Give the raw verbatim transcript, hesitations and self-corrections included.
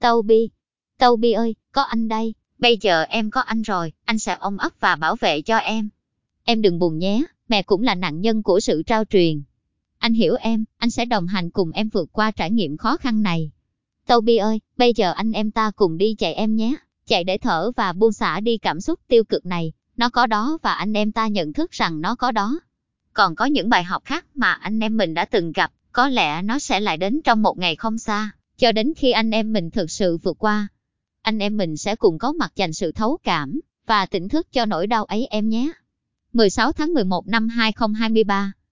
Toby, Toby ơi, có anh đây, bây giờ em có anh rồi, anh sẽ ôm ấp và bảo vệ cho em. Em đừng buồn nhé, mẹ cũng là nạn nhân của sự trao truyền. Anh hiểu em, anh sẽ đồng hành cùng em vượt qua trải nghiệm khó khăn này. Toby ơi, bây giờ anh em ta cùng đi chạy em nhé, chạy để thở và buông xả đi cảm xúc tiêu cực này, nó có đó và anh em ta nhận thức rằng nó có đó. Còn có những bài học khác mà anh em mình đã từng gặp, có lẽ nó sẽ lại đến trong một ngày không xa, cho đến khi anh em mình thực sự vượt qua. Anh em mình sẽ cùng có mặt dành sự thấu cảm và tỉnh thức cho nỗi đau ấy em nhé. mười sáu tháng mười một năm hai không hai ba